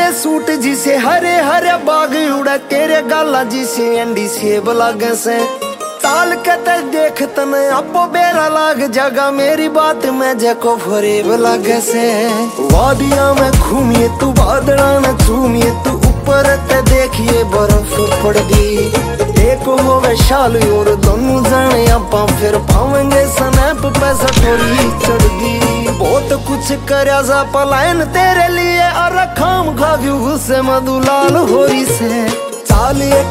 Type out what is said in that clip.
तेरे सूट जिसे हरे हरे बाग उड़ा, तेरे गाला जिसे अंडी सेब लागे से। ताल के ते देख तने अपो बेरा लाग जगा, मेरी बात में जको फरेब लागे से। वादिया में घूमिए तू बादड़ा न चूमिए तू, ऊपर ते देखिए बर्फ पड़ गई। एक होवे शाल और दोनों जाने आपा, फिर पावेंगे स्नैप पे सटोरी चढ़ गई। बहुत कुछ करया जा पलायन तेरे लिए, और खाम खा गयू गुस्से मधुलाल होरी से। चाल